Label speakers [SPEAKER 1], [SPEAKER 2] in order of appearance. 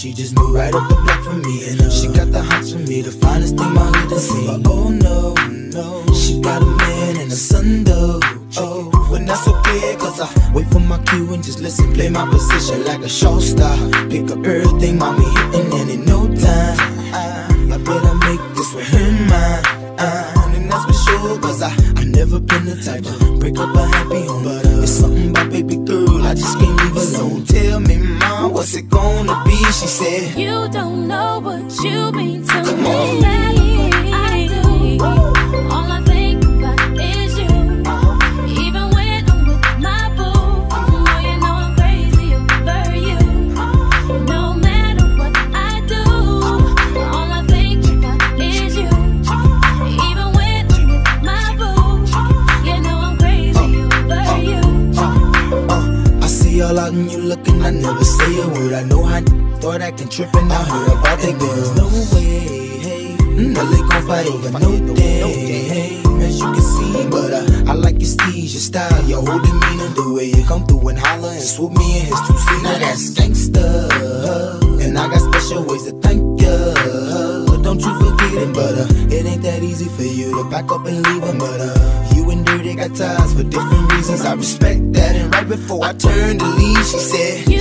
[SPEAKER 1] she just moved right up the block from me. And she got the hots for me, the finest thing my hood has seen. But oh no, no, she got a man and a son though. Oh, but that's okay, cause I wait for my cue and just listen. Play my position like a show star. Pick up everything, mommy hitting, and in no time I better make this with her mine. And that's for sure, cause I never been the type to break up a happy home. But it's something about baby girl, I just can't leave alone. Tell me, mom, what's it gonna be? She said,
[SPEAKER 2] you don't know what you mean to
[SPEAKER 1] come
[SPEAKER 2] me.
[SPEAKER 1] on.
[SPEAKER 2] I do. All I think about is you. Even when I'm with my boo, oh, you know I'm crazy over you. No matter what I do, all I think about is you. Even when I'm with my boo, you know I'm crazy over you.
[SPEAKER 1] I see all out and you looking, I never say a word. I know I thought acting trippin', I heard about that girl. No way, hey, no they gon' fight over no day, hey, as you can see. But I like your steez, your style, your whole demeanor, the way you come through and holler and swoop me in his two-seater. Now that's gangsta, and I got special ways to thank ya. But don't you forget it, but it ain't that easy for you to back up and leave him. But you and Dirty got ties for different reasons. I respect that, and right before I turned to leave, she said,